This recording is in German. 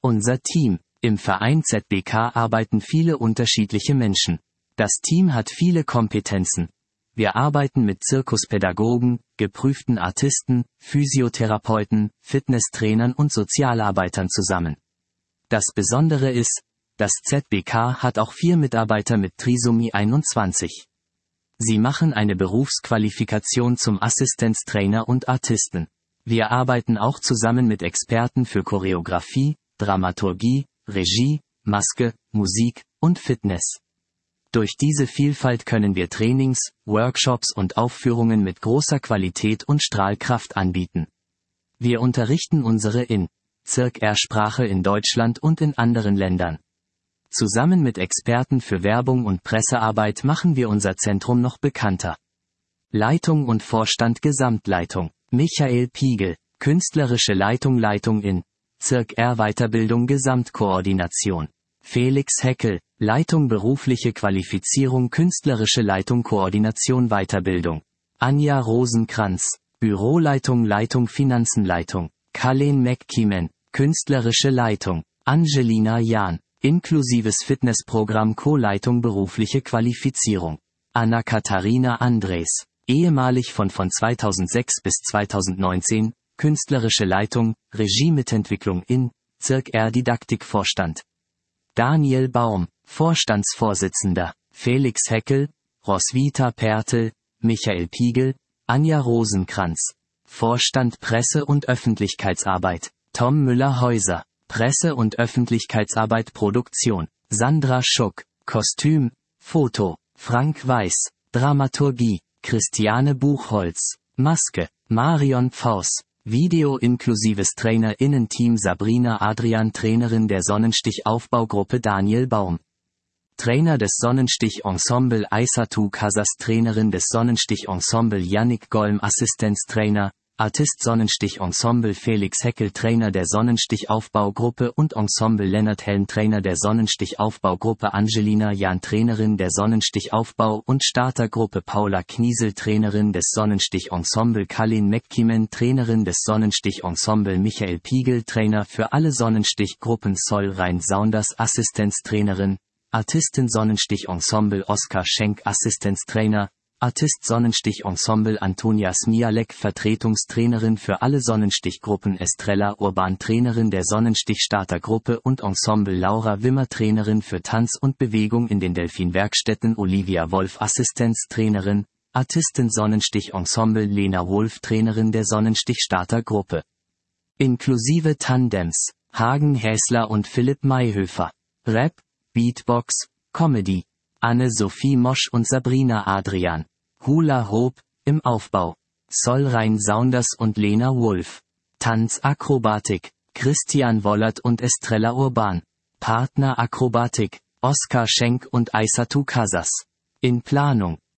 Unser Team. Im Verein ZBK arbeiten viele unterschiedliche Menschen. Das Team hat viele Kompetenzen. Wir arbeiten mit Zirkuspädagogen, geprüften Artisten, Physiotherapeuten, Fitnesstrainern und Sozialarbeitern zusammen. Das Besondere ist, das ZBK hat auch 4 Mitarbeiter mit Trisomie 21. Sie machen eine Berufsqualifikation zum Assistenztrainer und Artisten. Wir arbeiten auch zusammen mit Experten für Choreografie, Dramaturgie, Regie, Maske, Musik und Fitness. Durch diese Vielfalt können wir Trainings, Workshops und Aufführungen mit großer Qualität und Strahlkraft anbieten. Wir unterrichten unsere In-Circ-R-Sprache in Deutschland und in anderen Ländern. Zusammen mit Experten für Werbung und Pressearbeit machen wir unser Zentrum noch bekannter. Leitung und Vorstand Gesamtleitung. Michael Piegel, künstlerische Leitung in Circ-R Weiterbildung Gesamtkoordination. Felix Heckel, Leitung berufliche Qualifizierung künstlerische Leitung Koordination Weiterbildung. Anja Rosenkranz, Büroleitung Leitung Finanzenleitung. Colleen McKeeman, künstlerische Leitung. Angelina Jahn, inklusives Fitnessprogramm Co-Leitung berufliche Qualifizierung. Anna-Katharina Andres, ehemalig von 2006 bis 2019, künstlerische Leitung, Regie-Mitentwicklung in Circ-R Didaktikvorstand. Daniel Baum, Vorstandsvorsitzender. Felix Heckel, Roswitha Pertel, Michael Piegel, Anja Rosenkranz. Vorstand Presse- und Öffentlichkeitsarbeit. Tom Müller-Häuser, Presse- und Öffentlichkeitsarbeit Produktion. Sandra Schuck, Kostüm, Foto. Frank Weiß, Dramaturgie. Christiane Buchholz, Maske. Marion Pfaus, Video inklusives TrainerInnen-Team Sabrina Adrian Trainerin der Sonnenstich-Aufbaugruppe Daniel Baum. Trainer des Sonnenstich-Ensemble Aissatou Casas Trainerin des Sonnenstich-Ensemble Yannick Golm Assistenztrainer, Artist Sonnenstich-Ensemble Felix Heckel Trainer der Sonnenstich-Aufbaugruppe und Ensemble Lennart Helm Trainer der Sonnenstich-Aufbaugruppe Angelina Jahn Trainerin der Sonnenstich-Aufbau- und Startergruppe Paula Kniesel Trainerin des Sonnenstich-Ensemble Colleen McKeeman Trainerin des Sonnenstich-Ensemble Michael Piegel Trainer für alle Sonnenstich-Gruppen Sol Rein Saunders Assistenztrainerin, Artistin Sonnenstich-Ensemble Oskar Schenk Assistenztrainer, Artist Sonnenstich-Ensemble Antonia Smialek Vertretungstrainerin für alle Sonnenstichgruppen Estrella Urban Trainerin der Sonnenstich-Startergruppe und Ensemble Laura Wimmer Trainerin für Tanz und Bewegung in den Delfinwerkstätten Olivia Wolf Assistenztrainerin, Artistin Sonnenstich-Ensemble Lena Wolf Trainerin der Sonnenstich-Startergruppe. Inklusive Tandems, Hagen Häsler und Philipp Mayhöfer. Rap, Beatbox, Comedy. Anne-Sophie Mosch und Sabrina Adrian. Hula Hoop, im Aufbau. Sol Rein Saunders und Lena Wolf. Tanzakrobatik, Christian Wollert und Estrella Urban. Partner Akrobatik, Oskar Schenk und Aissatou Casas. In Planung,